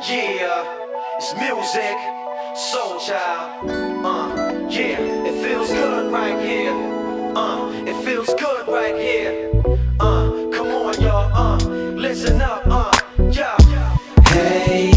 Yeah, it's music, soul child. Yeah, it feels good right here. It feels good right here. Come on, y'all. Listen up. Yeah. Hey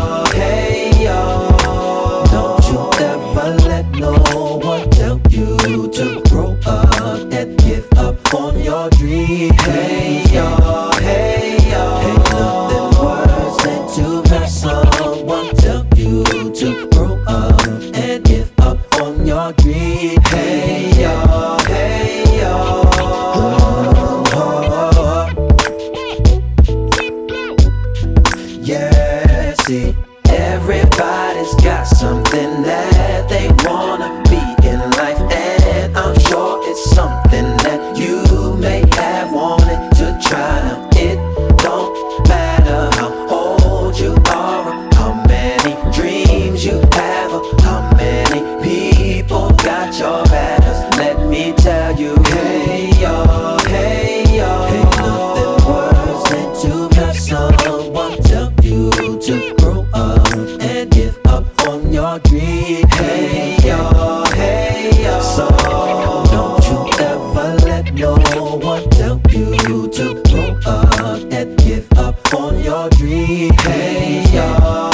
y'all, don't you ever let no one tell you to grow up and give up on your dreams. Hey y'all, ain't nothing worse than to have someone tell you to grow up and give up on your dreams. Hey y'all, yeah, see, everybody's got something that they wanna be in life, and I'm sure it's something that you may have wanted to try. Now it don't matter how old you are, or how many dreams you have, or how many people got your back. 'Cause let me tell you, hey y'all, ain't nothing worse than to have someone tell you to grow up and give up on your dream. Hey y'all, so don't you ever let no one tell you to grow up and give up on your dream. Hey y'all,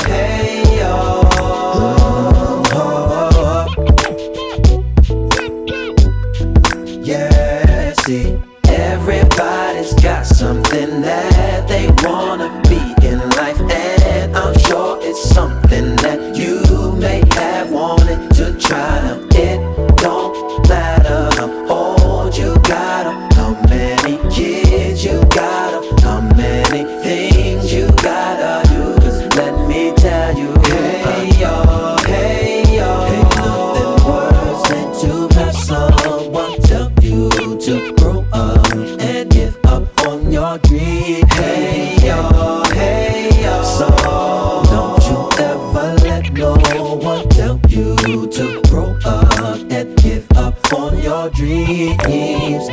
yeah, see, everybody's got something that they wanna be in life, and I'm sure it's something that you may have wanted to try. Now it don't matter how old you got, or how many kids you got, or how many things you gotta do. 'Cause let me tell you, hey y'all, ain't nothing worse than to have someone tell you to grow up and give up on your dream. Hey y'all, so don't you ever let no one tell you to grow up and give up on your dreams.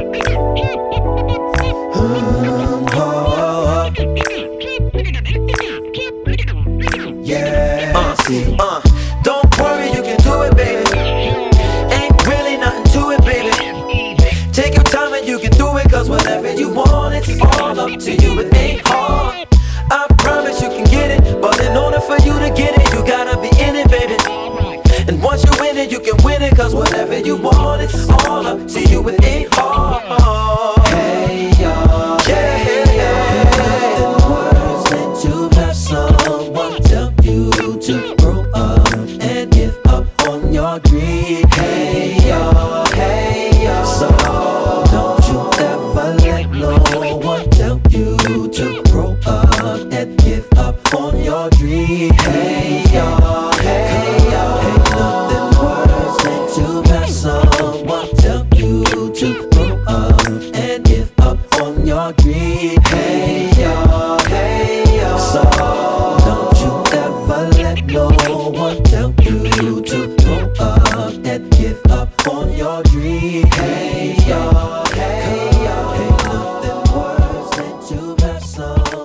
Yeah, see, Don't worry, you can do it, baby. Ain't really nothing to it, baby. Take your time and you can do it, 'cause whatever you want, it's all up to you. It ain't hard, I promise you can get it. But in order for you to get it, you gotta be in it, baby. And once you win it, you can win it, 'cause whatever you want, it's all up to you. It ain't hard. hey y'all, nothing worse than to have someone tell you to grow up and give up on your dream. Hey y'all, so don't you ever let no one tell you to grow up and give up on your dream. Hey y'all, ain't nothing worse than to have someone tell you to grow up and give up on your dream. Hey y'all, so don't you ever let no one tell you to grow up and give up on your dream. Hey y'all, ain't nothing worse than to have someone